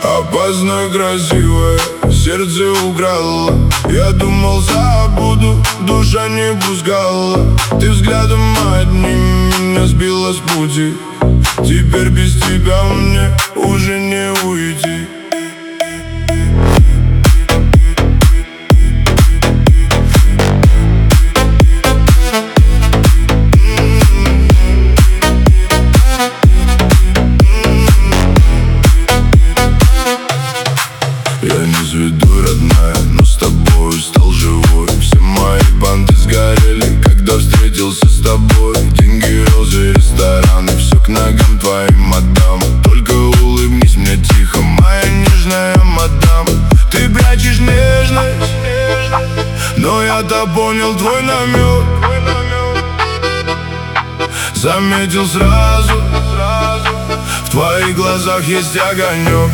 Опасно красивое, сердце украло. Я думал, забуду, душа не пускала. Ты взглядом одним меня сбила с пути. Теперь без тебя мне уже не уйти. Я не зведу, родная, но с тобой стал живой. Все мои банды сгорели, когда встретился с тобой. Деньги, розы, рестораны, все к ногам твоим отдам. Только улыбнись мне тихо, моя нежная мадам. Ты прячешь нежность, но я-то понял твой намек. Заметил сразу, в твоих глазах есть огонек.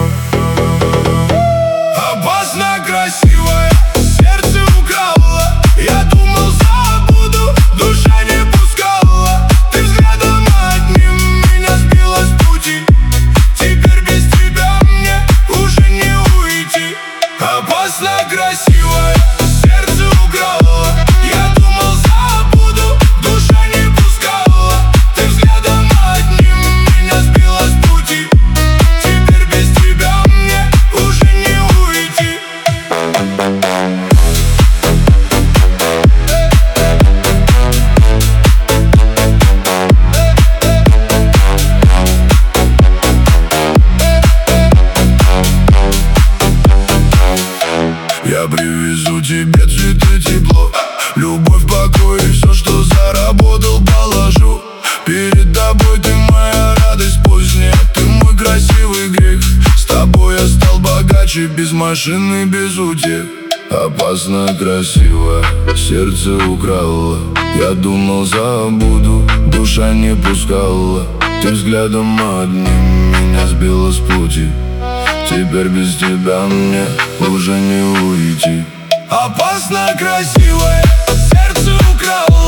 Опасно красивое, сердце украло. Я думал, забуду, душа не пускала. Ты взглядом одним меня сбила с пути. Теперь без тебя мне уже не уйти. Опасно красивое, сердце украло. Я думал, забуду, душа не пускала. Ты взглядом одним меня сбила с пути. Теперь без тебя мне уже не уйти. Я привезу тебе цветы, тепло, любовь, покой и все, что заработал, положу. Перед тобой ты моя радость поздняя, ты мой красивый грех. С тобой я стал богаче, без машины, без утех. Опасно красивое, сердце украло. Я думал, забуду, душа не пускала. Ты взглядом одним меня сбила с пути. Теперь без тебя мне уже не уйти. Опасно красивое, сердце украло.